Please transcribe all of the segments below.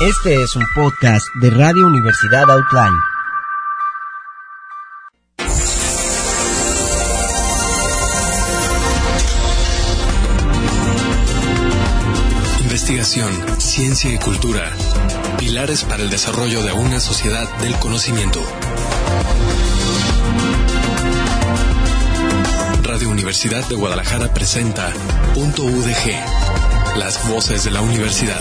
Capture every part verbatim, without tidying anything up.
Este es un podcast de Radio Universidad Outline. Investigación, ciencia y cultura. Pilares para el desarrollo de una sociedad del conocimiento. Radio Universidad de Guadalajara presenta Punto U D G, las voces de la universidad.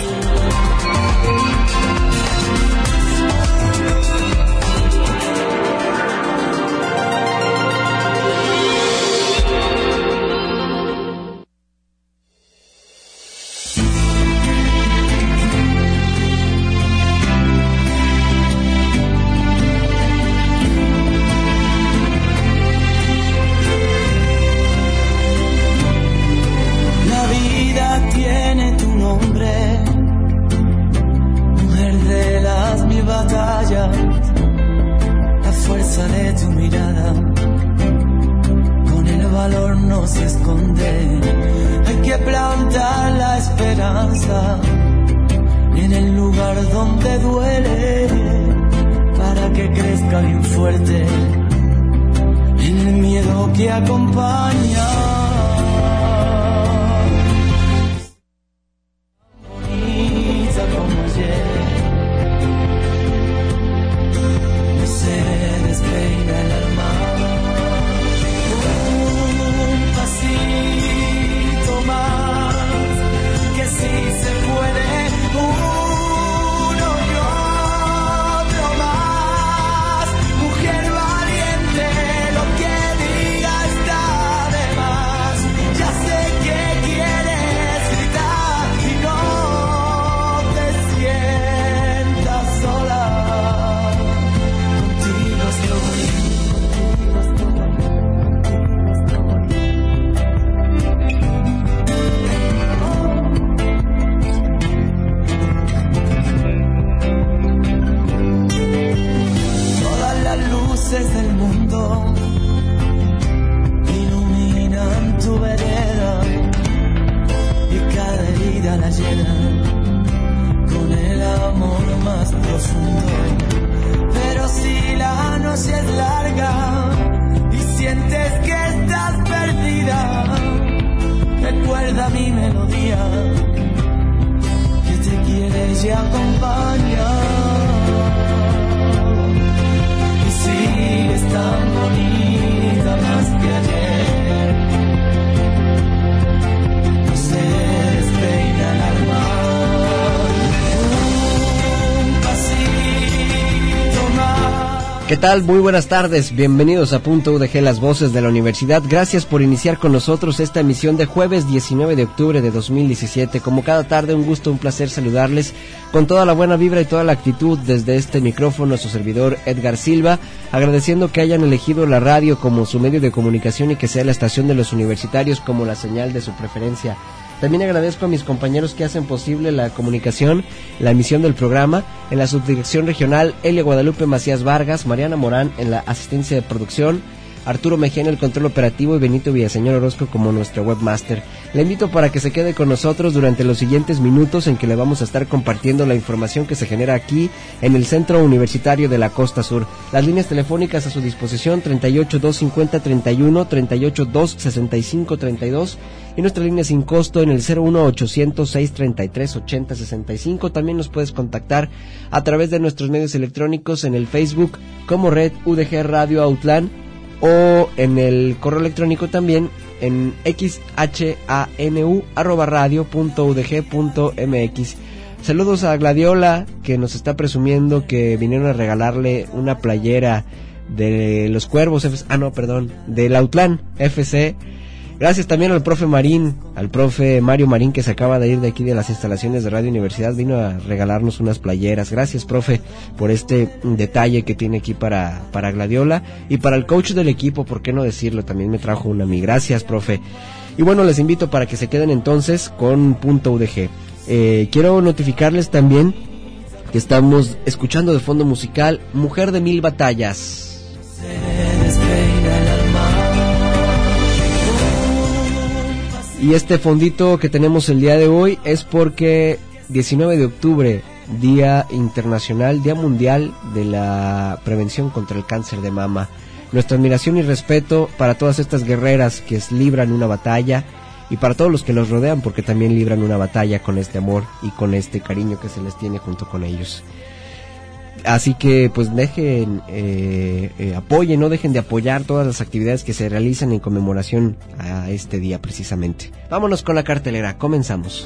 ¿Qué tal? Muy buenas tardes, bienvenidos a Punto U D G, las voces de la universidad. Gracias por iniciar con nosotros esta emisión de jueves diecinueve de octubre de dos mil diecisiete. Como cada tarde, un gusto, un placer saludarles con toda la buena vibra y toda la actitud desde este micrófono, su servidor Edgar Silva, agradeciendo que hayan elegido la radio como su medio de comunicación y que sea la estación de los universitarios como la señal de su preferencia. También agradezco a mis compañeros que hacen posible la comunicación, la emisión del programa. En la subdirección regional, Elia Guadalupe Macías Vargas, Mariana Morán en la asistencia de producción, Arturo Mejía en el control operativo y Benito Villaseñor Orozco como nuestro webmaster. Le invito para que se quede con nosotros durante los siguientes minutos en que le vamos a estar compartiendo la información que se genera aquí en el Centro Universitario de la Costa Sur. Las líneas telefónicas a su disposición treinta y ocho, doscientos cincuenta, treinta y uno, treinta y ocho, doscientos sesenta y cinco, treinta y dos y nuestra línea sin costo en el cero uno ochocientos, seiscientos treinta y tres, ochenta sesenta y cinco. También nos puedes contactar a través de nuestros medios electrónicos en el Facebook como Red U D G Radio Outline o en el correo electrónico también en xhanu arroba radio punto udg punto mx. Saludos a Gladiola, que nos está presumiendo que vinieron a regalarle una playera de los Cuervos F C, ah no, perdón, del Outland F C. Gracias también al profe Marín, al profe Mario Marín, que se acaba de ir de aquí de las instalaciones de Radio Universidad, vino a regalarnos unas playeras. Gracias, profe, por este detalle que tiene aquí para, para Gladiola y para el coach del equipo, ¿por qué no decirlo? También me trajo una a mí. Gracias, profe. Y bueno, les invito para que se queden entonces con Punto U D G. Eh, quiero notificarles también que estamos escuchando de fondo musical Mujer de Mil Batallas. Y este fondito que tenemos el día de hoy es porque diecinueve de octubre Día Internacional, Día Mundial de la Prevención contra el Cáncer de Mama. Nuestra admiración y respeto para todas estas guerreras que libran una batalla y para todos los que los rodean, porque también libran una batalla con este amor y con este cariño que se les tiene junto con ellos. Así que pues dejen, eh, eh, apoyen, no dejen de apoyar todas las actividades que se realizan en conmemoración a este día precisamente. Vámonos con la cartelera, comenzamos.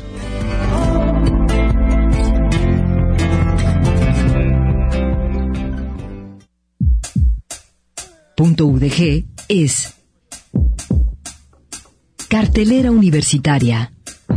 Punto U D G es Cartelera Universitaria.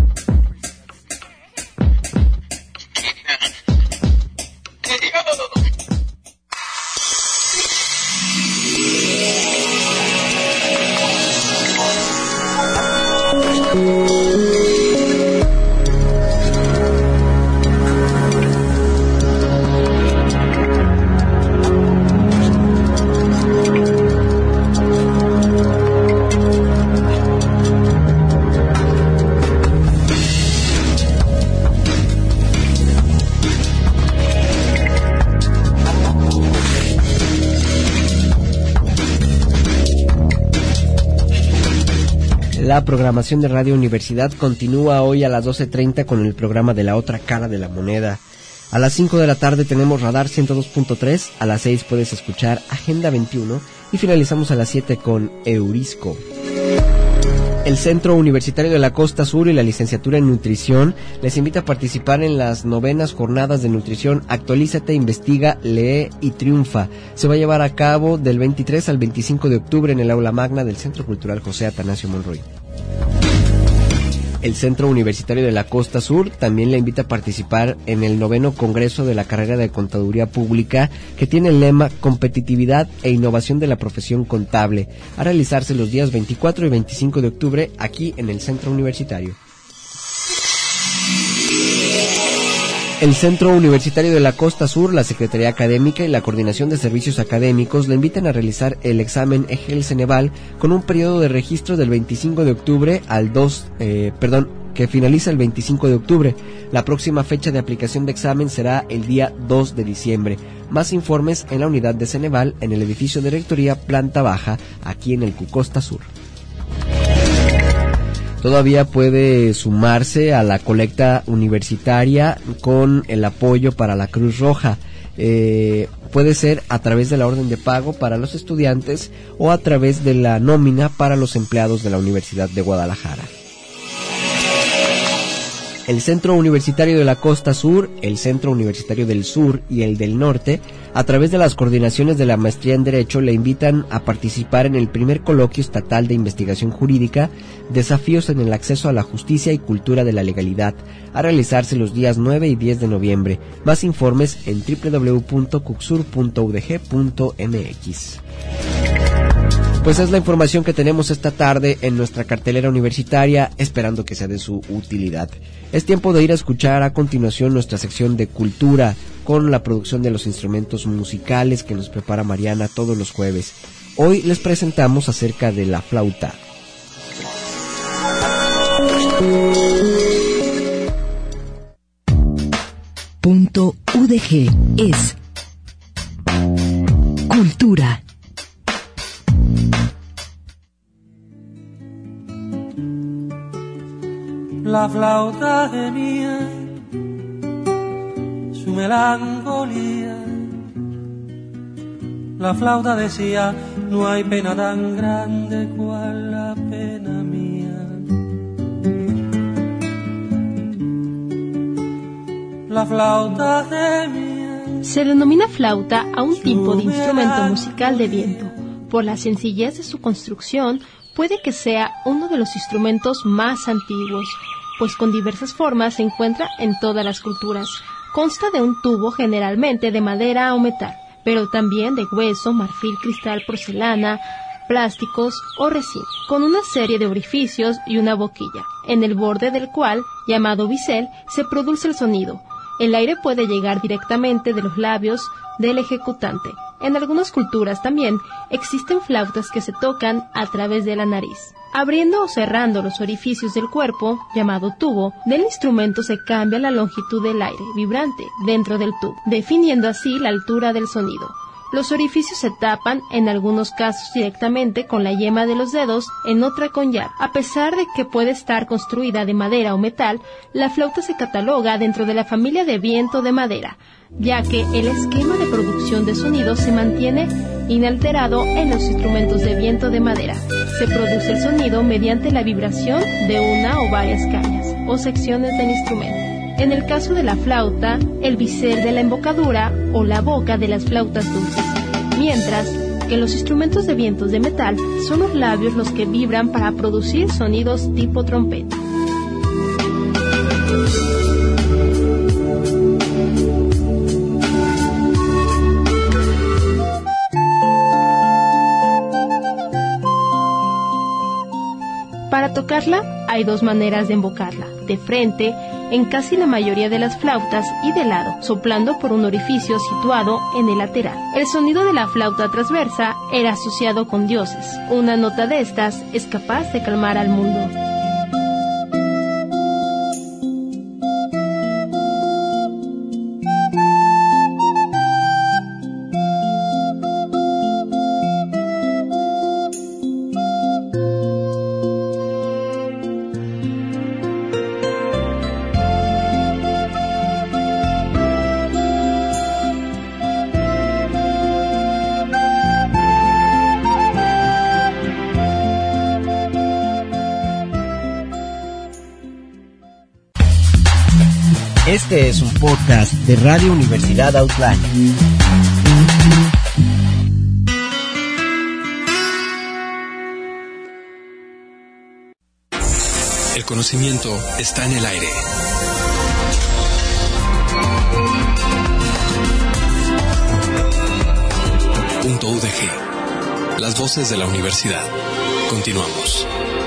La programación de Radio Universidad continúa hoy a las doce treinta con el programa de La Otra Cara de la Moneda. A las cinco de la tarde tenemos Radar ciento dos punto tres, a las seis puedes escuchar Agenda veintiuno y finalizamos a las siete con Eurisco. El Centro Universitario de la Costa Sur y la Licenciatura en Nutrición les invita a participar en las novenas jornadas de nutrición Actualízate, Investiga, Lee y Triunfa. Se va a llevar a cabo del veintitrés al veinticinco de octubre en el Aula Magna del Centro Cultural José Atanasio Monroy. El Centro Universitario de la Costa Sur también le invita a participar en el noveno Congreso de la Carrera de Contaduría Pública, que tiene el lema Competitividad e Innovación de la Profesión Contable, a realizarse los días veinticuatro y veinticinco de octubre aquí en el Centro Universitario. El Centro Universitario de la Costa Sur, la Secretaría Académica y la Coordinación de Servicios Académicos le invitan a realizar el examen EGEL-Ceneval con un periodo de registro del veinticinco de octubre al dos, eh, perdón, que finaliza el veinticinco de octubre. La próxima fecha de aplicación de examen será el día dos de diciembre. Más informes en la unidad de Ceneval en el edificio de Rectoría Planta Baja, aquí en el Cucosta Sur. Todavía puede sumarse a la colecta universitaria con el apoyo para la Cruz Roja. Eh, puede ser a través de la orden de pago para los estudiantes o a través de la nómina para los empleados de la Universidad de Guadalajara. El Centro Universitario de la Costa Sur, el Centro Universitario del Sur y el del Norte, a través de las coordinaciones de la Maestría en Derecho, le invitan a participar en el primer coloquio estatal de investigación jurídica, Desafíos en el acceso a la justicia y cultura de la legalidad, a realizarse los días nueve y diez de noviembre. Más informes en doble u doble u doble u punto cucsur punto u d g punto m x. Pues es la información que tenemos esta tarde en nuestra cartelera universitaria, esperando que sea de su utilidad. Es tiempo de ir a escuchar a continuación nuestra sección de cultura, con la producción de los instrumentos musicales que nos prepara Mariana todos los jueves. Hoy les presentamos acerca de la flauta. Punto U D G es cultura. La flauta gemía su melancolía. La flauta decía: no hay pena tan grande cual la pena mía. La flauta gemía. Se denomina flauta a un tipo de instrumento musical de viento. Por la sencillez de su construcción, puede que sea uno de los instrumentos más antiguos, pues con diversas formas se encuentra en todas las culturas. Consta de un tubo generalmente de madera o metal, pero también de hueso, marfil, cristal, porcelana, plásticos o resina, con una serie de orificios y una boquilla, en el borde del cual, llamado bisel, se produce el sonido. El aire puede llegar directamente de los labios del ejecutante. En algunas culturas también existen flautas que se tocan a través de la nariz. Abriendo o cerrando los orificios del cuerpo, llamado tubo, del instrumento se cambia la longitud del aire vibrante dentro del tubo, definiendo así la altura del sonido. Los orificios se tapan, en algunos casos directamente con la yema de los dedos, en otra con llave. A pesar de que puede estar construida de madera o metal, la flauta se cataloga dentro de la familia de viento de madera, ya que el esquema de producción de sonido se mantiene inalterado en los instrumentos de viento de madera. Se produce el sonido mediante la vibración de una o varias cañas o secciones del instrumento. En el caso de la flauta, el bisel de la embocadura o la boca de las flautas dulces, mientras que en los instrumentos de vientos de metal son los labios los que vibran para producir sonidos tipo trompeta. Para tocarla, hay dos maneras de embocarla: de frente, en casi la mayoría de las flautas, y de lado, soplando por un orificio situado en el lateral. El sonido de la flauta transversa era asociado con dioses. Una nota de estas es capaz de calmar al mundo. Este es un podcast de Radio Universidad Outline. El conocimiento está en el aire. Punto U D G. Las voces de la universidad. Continuamos.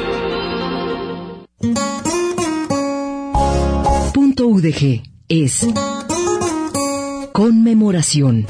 Punto U D G es conmemoración.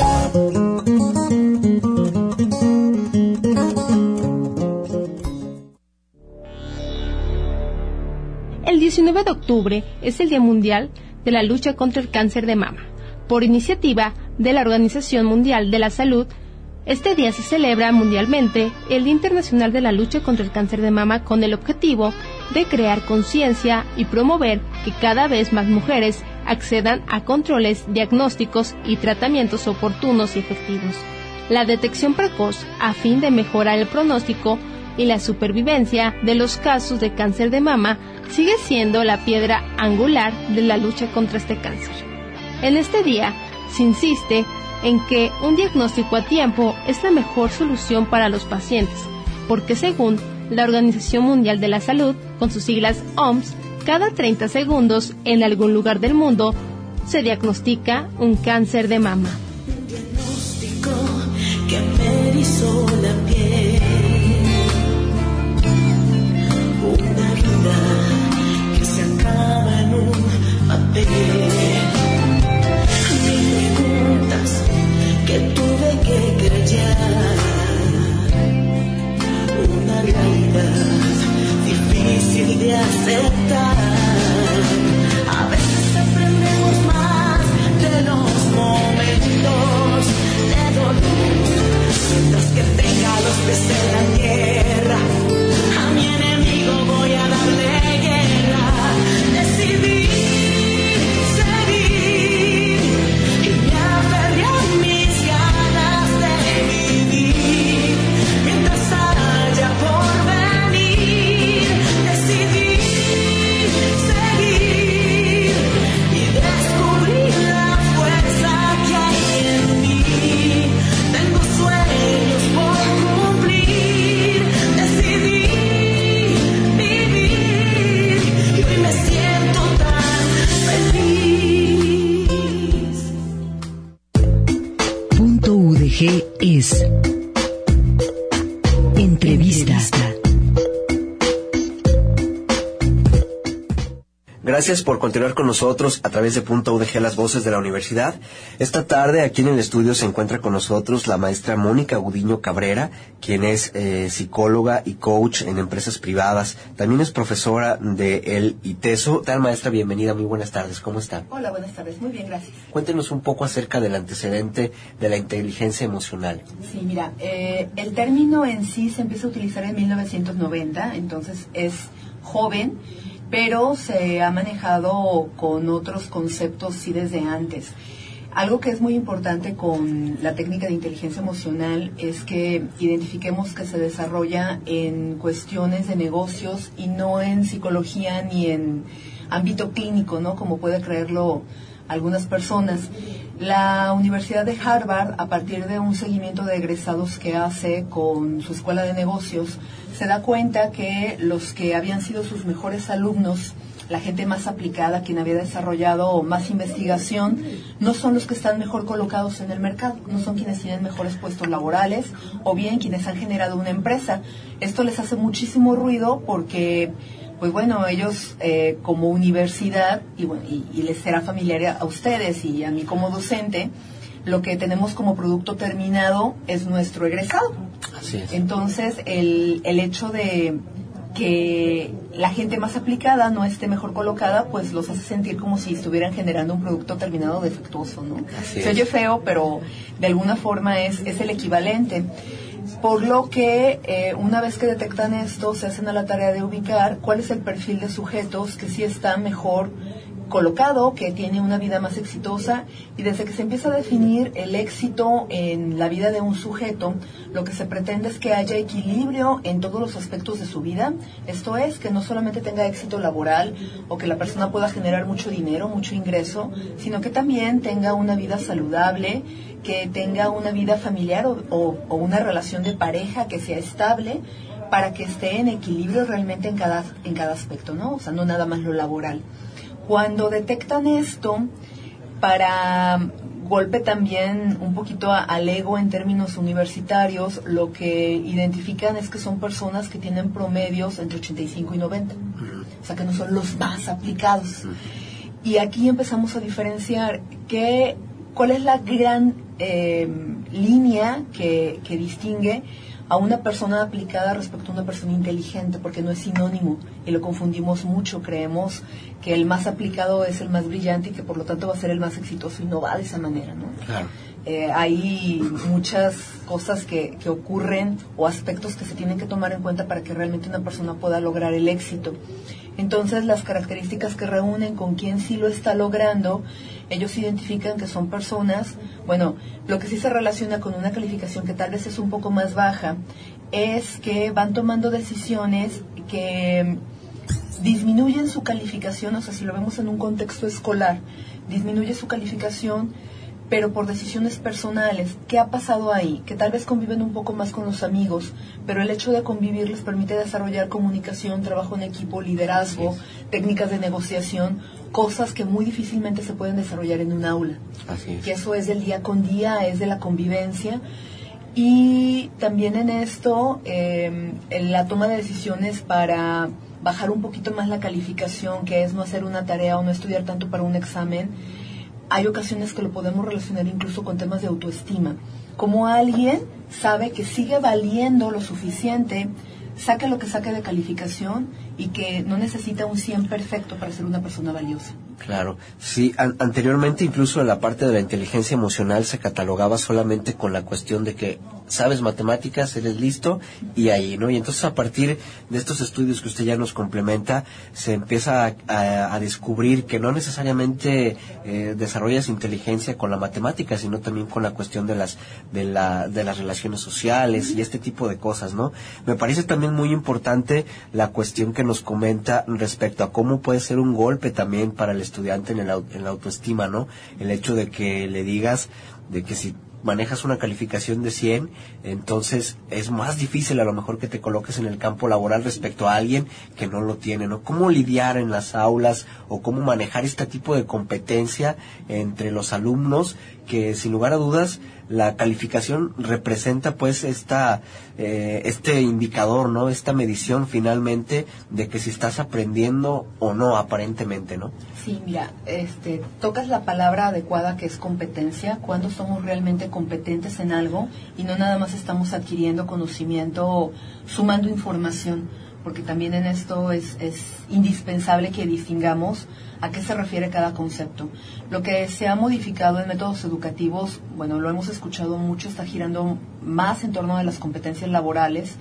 El diecinueve de octubre es el Día Mundial de la Lucha contra el Cáncer de Mama. Por iniciativa de la Organización Mundial de la Salud, este día se celebra mundialmente el Día Internacional de la Lucha contra el Cáncer de Mama, con el objetivo de crear conciencia y promover que cada vez más mujeres accedan a controles, diagnósticos y tratamientos oportunos y efectivos. La detección precoz, a fin de mejorar el pronóstico y la supervivencia de los casos de cáncer de mama, sigue siendo la piedra angular de la lucha contra este cáncer. En este día se insiste en que un diagnóstico a tiempo es la mejor solución para los pacientes, porque según la Organización Mundial de la Salud, con sus siglas O M S, cada treinta segundos en algún lugar del mundo se diagnostica un cáncer de mama. Un diagnóstico que me erizó la piel, una vida que se acaba en un papel. Preguntas que tuve que callar, una realidad difícil de aceptar. A veces aprendemos más de los momentos de dolor, mientras que tenga los pies en la tierra. A mi enemigo voy a darle guerra. Decidí es entrevista. Gracias por continuar con nosotros a través de Punto U D G, las voces de la universidad. Esta tarde aquí en el estudio se encuentra con nosotros la maestra Mónica Gudiño Cabrera, quien es eh, psicóloga y coach en empresas privadas. También es profesora de el ITESO. Tal maestra, bienvenida, muy buenas tardes, ¿cómo está? Hola, buenas tardes, muy bien, gracias. Cuéntenos un poco acerca del antecedente de la inteligencia emocional. Sí, mira, eh, el término en sí se empieza a utilizar en mil novecientos noventa, entonces es joven, pero se ha manejado con otros conceptos sí desde antes. Algo que es muy importante con la técnica de inteligencia emocional es que identifiquemos que se desarrolla en cuestiones de negocios y no en psicología ni en ámbito clínico, ¿no? Como puede creerlo algunas personas. La Universidad de Harvard, a partir de un seguimiento de egresados que hace con su escuela de negocios, se da cuenta que los que habían sido sus mejores alumnos, la gente más aplicada, quien había desarrollado más investigación, no son los que están mejor colocados en el mercado, no son quienes tienen mejores puestos laborales o bien quienes han generado una empresa. Esto les hace muchísimo ruido porque, pues bueno, ellos eh, como universidad, y, bueno, y, y les será familiar a ustedes y a mí como docente, lo que tenemos como producto terminado es nuestro egresado. Así es. Entonces, el, el hecho de que la gente más aplicada no esté mejor colocada, pues los hace sentir como si estuvieran generando un producto terminado defectuoso, ¿no? Así Se es. oye feo, pero de alguna forma es, es el equivalente. Por lo que eh, una vez que detectan esto, se hacen a la tarea de ubicar cuál es el perfil de sujetos que sí está mejor colocado, que tiene una vida más exitosa, y desde que se empieza a definir el éxito en la vida de un sujeto, lo que se pretende es que haya equilibrio en todos los aspectos de su vida. Esto es, que no solamente tenga éxito laboral o que la persona pueda generar mucho dinero, mucho ingreso, sino que también tenga una vida saludable, que tenga una vida familiar o, o, o una relación de pareja que sea estable, para que esté en equilibrio realmente en cada, en cada aspecto, ¿no? O sea, no nada más lo laboral. Cuando detectan esto, para golpe también un poquito a, al ego en términos universitarios, lo que identifican es que son personas que tienen promedios entre ochenta y cinco y noventa, o sea que no son los más aplicados. Y aquí empezamos a diferenciar que, cuál es la gran eh, línea que, que distingue a una persona aplicada respecto a una persona inteligente, porque no es sinónimo y lo confundimos mucho. Creemos que el más aplicado es el más brillante y que por lo tanto va a ser el más exitoso, y no va de esa manera, ¿no? Claro. Eh, hay muchas cosas que, que ocurren o aspectos que se tienen que tomar en cuenta para que realmente una persona pueda lograr el éxito. Entonces, las características que reúnen con quien sí lo está logrando, ellos identifican que son personas, bueno, lo que sí se relaciona con una calificación que tal vez es un poco más baja, es que van tomando decisiones que disminuyen su calificación, o sea, si lo vemos en un contexto escolar, disminuye su calificación, pero por decisiones personales. ¿Qué ha pasado ahí? Que tal vez conviven un poco más con los amigos, pero el hecho de convivir les permite desarrollar comunicación, trabajo en equipo, liderazgo, técnicas de negociación, cosas que muy difícilmente se pueden desarrollar en un aula. Así es. Que eso es del día con día, es de la convivencia. Y también en esto, eh, en la toma de decisiones para bajar un poquito más la calificación, que es no hacer una tarea o no estudiar tanto para un examen, hay ocasiones que lo podemos relacionar incluso con temas de autoestima. Como alguien sabe que sigue valiendo lo suficiente, saque lo que saque de calificación, y que no necesita un cien perfecto para ser una persona valiosa. Claro, sí, an- anteriormente incluso en la parte de la inteligencia emocional se catalogaba solamente con la cuestión de que sabes matemáticas, eres listo y ahí, ¿no? Y entonces a partir de estos estudios que usted ya nos complementa, se empieza a, a, a descubrir que no necesariamente eh, desarrollas inteligencia con la matemática, sino también con la cuestión de las de la de las relaciones sociales y este tipo de cosas, ¿no? Me parece también muy importante la cuestión que nos comenta respecto a cómo puede ser un golpe también para el estudiante en, el, en la autoestima, ¿no? El hecho de que le digas de que si manejas una calificación de cien, entonces es más difícil a lo mejor que te coloques en el campo laboral respecto a alguien que no lo tiene, ¿no? ¿Cómo lidiar en las aulas o cómo manejar este tipo de competencia entre los alumnos que sin lugar a dudas la calificación representa pues esta eh, este indicador, ¿no? Esta medición finalmente de que si estás aprendiendo o no, aparentemente, ¿no? Sí, mira, este, tocas la palabra adecuada, que es competencia, cuando somos realmente competentes en algo y no nada más estamos adquiriendo conocimiento, sumando información, porque también en esto es, es indispensable que distingamos a qué se refiere cada concepto. Lo que se ha modificado en métodos educativos, bueno, lo hemos escuchado mucho, está girando más en torno a las competencias laborales.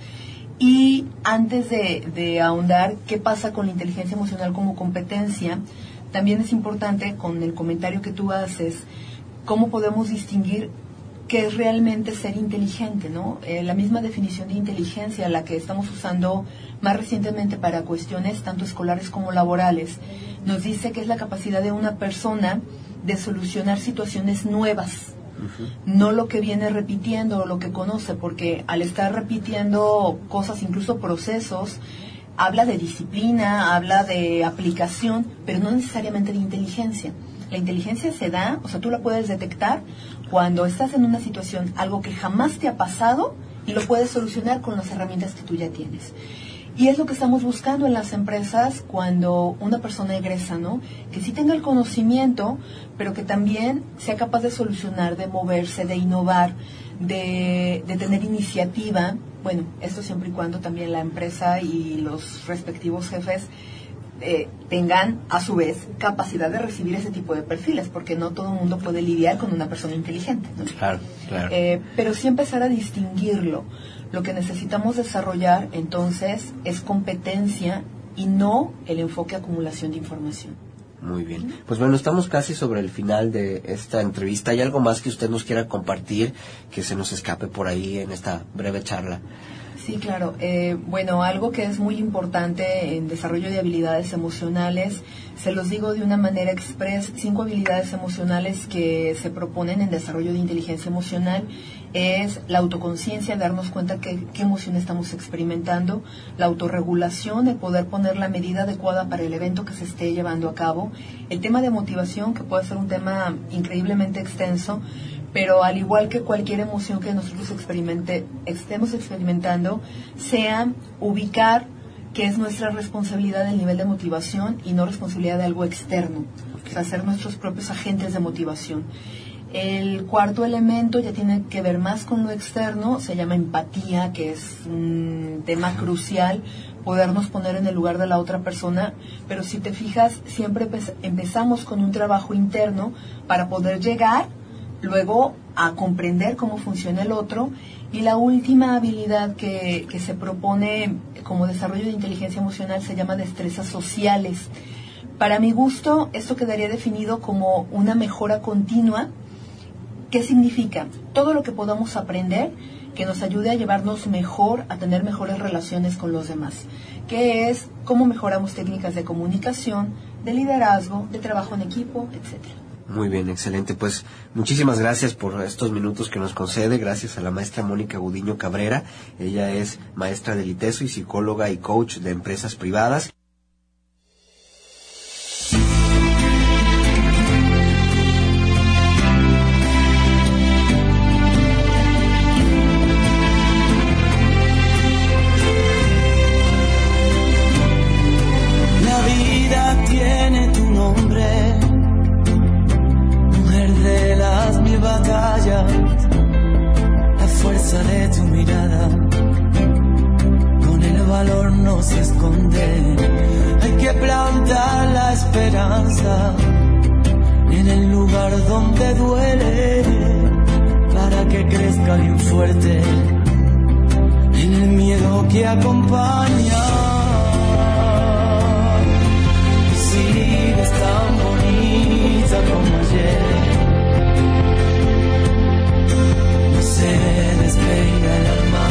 Y antes de, de ahondar qué pasa con la inteligencia emocional como competencia, también es importante, con el comentario que tú haces, cómo podemos distinguir qué es realmente ser inteligente, ¿no? Eh, la misma definición de inteligencia, la que estamos usando más recientemente para cuestiones tanto escolares como laborales, nos dice que es la capacidad de una persona de solucionar situaciones nuevas, uh-huh. no lo que viene repitiendo o lo que conoce, porque al estar repitiendo cosas, incluso procesos, habla de disciplina, habla de aplicación, pero no necesariamente de inteligencia. La inteligencia se da, o sea, tú la puedes detectar cuando estás en una situación, algo que jamás te ha pasado, y lo puedes solucionar con las herramientas que tú ya tienes. Y es lo que estamos buscando en las empresas cuando una persona egresa, ¿no? Que sí tenga el conocimiento, pero que también sea capaz de solucionar, de moverse, de innovar, de, de tener iniciativa. Bueno, esto siempre y cuando también la empresa y los respectivos jefes eh, tengan, a su vez, capacidad de recibir ese tipo de perfiles, porque no todo el mundo puede lidiar con una persona inteligente, ¿no? Claro, claro. Eh, pero sí empezar a distinguirlo. Lo que necesitamos desarrollar, entonces, es competencia y no el enfoque acumulación de información. Muy bien. Pues bueno, estamos casi sobre el final de esta entrevista. ¿Hay algo más que usted nos quiera compartir que se nos escape por ahí en esta breve charla? Sí, claro. Eh, bueno, algo que es muy importante en desarrollo de habilidades emocionales, se los digo de una manera express, cinco habilidades emocionales que se proponen en desarrollo de inteligencia emocional es la autoconciencia, darnos cuenta que, qué emoción estamos experimentando, la autorregulación, el poder poner la medida adecuada para el evento que se esté llevando a cabo, el tema de motivación, que puede ser un tema increíblemente extenso, pero al igual que cualquier emoción que nosotros experimente, estemos experimentando, sea ubicar que es nuestra responsabilidad el nivel de motivación y no responsabilidad de algo externo, o sea, ser nuestros propios agentes de motivación. El cuarto elemento ya tiene que ver más con lo externo, se llama empatía, que es un tema crucial, podernos poner en el lugar de la otra persona, pero si te fijas, siempre empezamos con un trabajo interno para poder llegar luego a comprender cómo funciona el otro. Y la última habilidad que, que se propone como desarrollo de inteligencia emocional se llama destrezas sociales. Para mi gusto, esto quedaría definido como una mejora continua. ¿Qué significa? Todo lo que podamos aprender que nos ayude a llevarnos mejor, a tener mejores relaciones con los demás. Que es cómo mejoramos técnicas de comunicación, de liderazgo, de trabajo en equipo, etcétera. Muy bien, excelente. Pues muchísimas gracias por estos minutos que nos concede. Gracias a la maestra Mónica Gudiño Cabrera. Ella es maestra del ITESO y psicóloga y coach de empresas privadas. La vida tiene tu nombre, de las mil batallas, la fuerza de tu mirada, con el valor no se esconde. Hay que plantar la esperanza en el lugar donde duele, para que crezca bien fuerte en el miedo que acompaña. Sigues tan bonita como ayer, se despega el alma.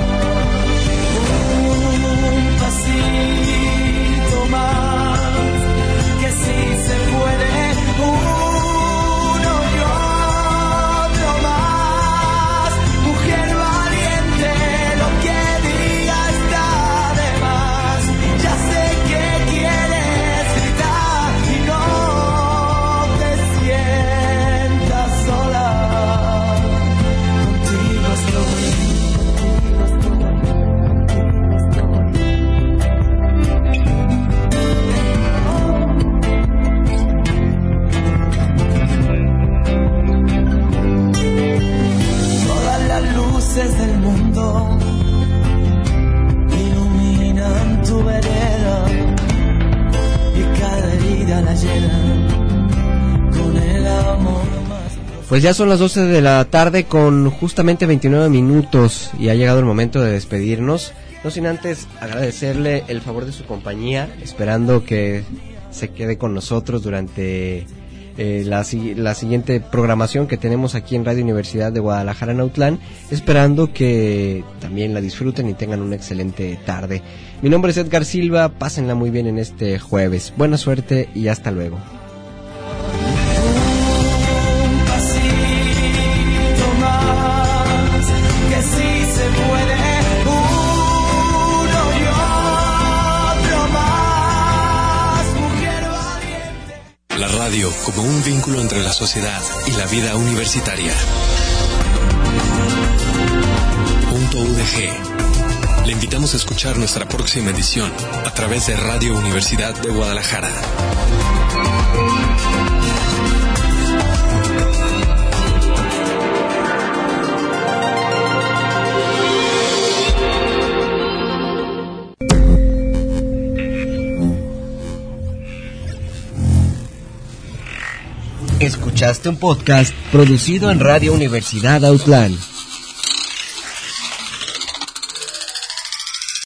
Un pasito más, que sí se puede. Uno y otro más. Mujer valiente, lo que diga está de más. Ya sé que quieres gritar y no Pues ya son las doce de la tarde con justamente veintinueve minutos y ha llegado el momento de despedirnos. No sin antes agradecerle el favor de su compañía, esperando que se quede con nosotros durante eh, la, la siguiente programación que tenemos aquí en Radio Universidad de Guadalajara, Nautlán, esperando que también la disfruten y tengan una excelente tarde. Mi nombre es Edgar Silva, pásenla muy bien en este jueves. Buena suerte y hasta luego. La radio como un vínculo entre la sociedad y la vida universitaria. Punto U D G. Le invitamos a escuchar nuestra próxima edición a través de Radio Universidad de Guadalajara. Escuchaste un podcast producido en Radio Universidad Autlán.